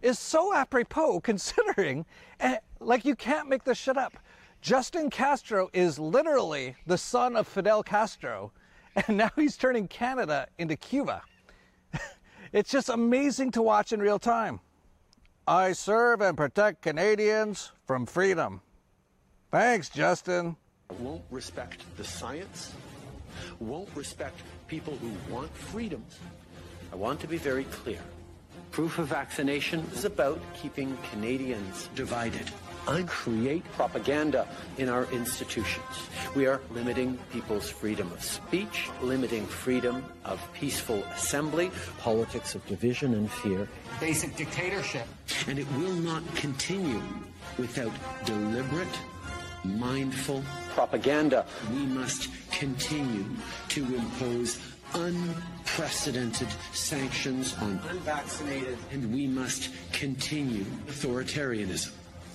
is so apropos considering, like, you can't make this shit up. Justin Castro is literally the son of Fidel Castro, and now he's turning Canada into Cuba. It's just amazing to watch in real time. I serve and protect Canadians from freedom. Thanks, Justin. Won't respect the science, won't respect people who want freedoms. I want to be very clear. Proof of vaccination is about keeping Canadians divided. I create propaganda in our institutions. We are limiting people's freedom of speech, limiting freedom of peaceful assembly, politics of division and fear. Basic dictatorship. And it will not continue without deliberate, mindful propaganda. We must continue to impose unprecedented sanctions on unvaccinated, and we must continue authoritarianism.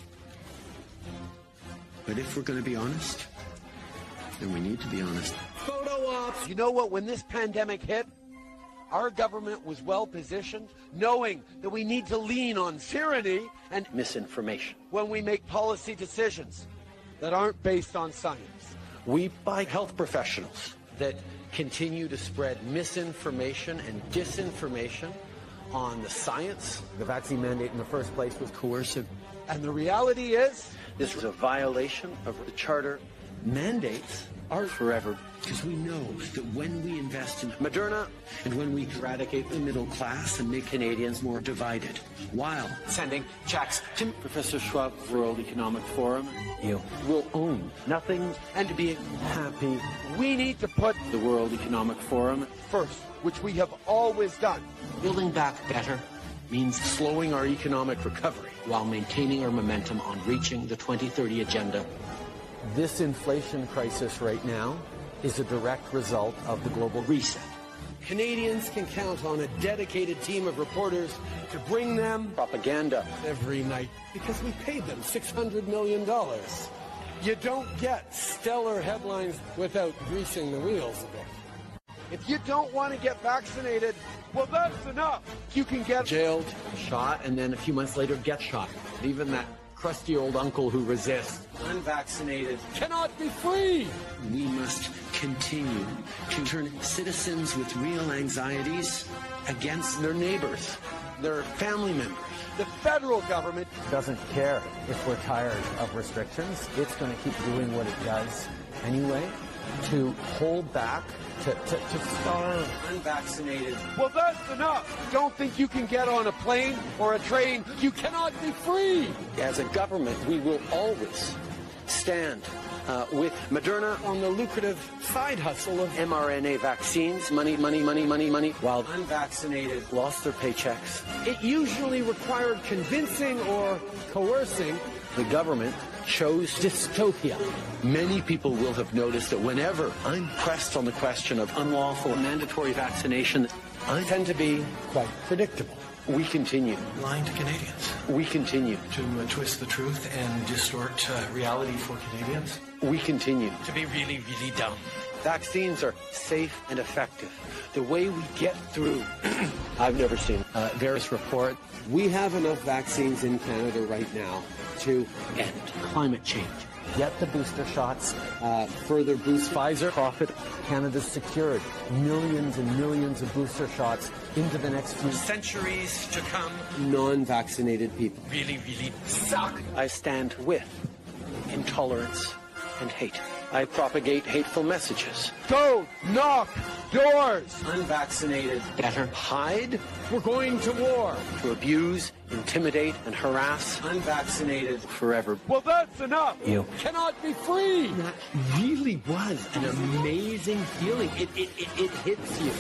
But if we're going to be honest, and we need to be honest, Photo ops. You know what? When this pandemic hit, our government was well positioned, knowing that we need to lean on tyranny and misinformation. when we make policy decisions that aren't based on science. We buy health professionals that continue to spread misinformation and disinformation on the science. The vaccine mandate in the first place was Coercive. And the reality is, This is a violation of the Charter. Mandates are forever, because we know that when we invest in Moderna and when we eradicate the middle class and make Canadians more divided, while sending checks to Professor Schwab, World Economic Forum, you. will own nothing and be happy. we need to put The World Economic Forum. first, which we have always done. Building back better means slowing our economic recovery while maintaining our momentum on reaching the 2030 agenda. This inflation crisis right now is a direct result of the global reset. Canadians can count on a dedicated team of reporters to bring them propaganda every night because we paid them $600 million. You don't get stellar headlines without greasing the wheels a bit. If you don't want to get vaccinated, well, that's enough. You can get jailed, shot, and then a few months later get shot. Even that crusty old uncle who resists, unvaccinated, cannot be free. We must continue to turn citizens with real anxieties against their neighbors, their family members. The federal government Doesn't care if we're tired of restrictions. It's going to keep doing what it does anyway to hold back, to starve Unvaccinated. Well, that's enough. Don't think you can get on a plane or a train. You cannot be free. As a government, we will always stand with Moderna on the lucrative side hustle of mRNA vaccines. Money, money, money, money, money. While unvaccinated lost their paychecks. It usually required convincing or coercing. The government chose dystopia. Many people will have noticed that whenever I'm pressed on the question of unlawful mandatory vaccination, I tend to be quite predictable. We continue. Lying to Canadians. We continue. To twist the truth and distort reality for Canadians. We continue. To be really, really dumb. Vaccines are safe and effective. The way we get through, I've never seen various reports. We have enough vaccines in Canada right now to end climate change. Get the booster shots. Further boost Pfizer profit. Canada's secured millions and millions of booster shots into the next few Centuries to come. Non-vaccinated people. Really, really suck. I stand with intolerance and hate. I propagate hateful messages. Go knock doors. Unvaccinated better hide. We're going to war. To abuse, intimidate, and harass. Unvaccinated forever. Well, that's enough. You. Cannot be free. That really was an amazing feeling. It hits you.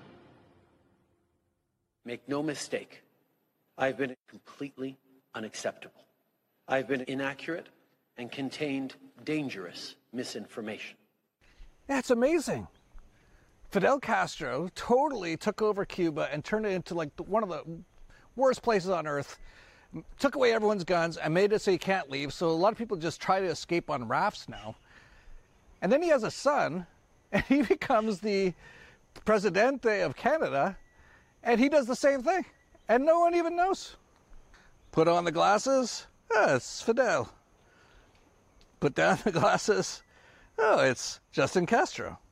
Make no mistake, I've been completely unacceptable. I've been inaccurate and contained dangerous misinformation. That's amazing. Fidel Castro totally took over Cuba and turned it into like one of the worst places on earth. Took away everyone's guns and made it so you can't leave. So a lot of people just try to escape on rafts now. And then he has a son, and he becomes the Presidente of Canada, and he does the same thing. And no one even knows. Put on the glasses, oh, it's Fidel. Put down the glasses, oh, it's Justin Castro.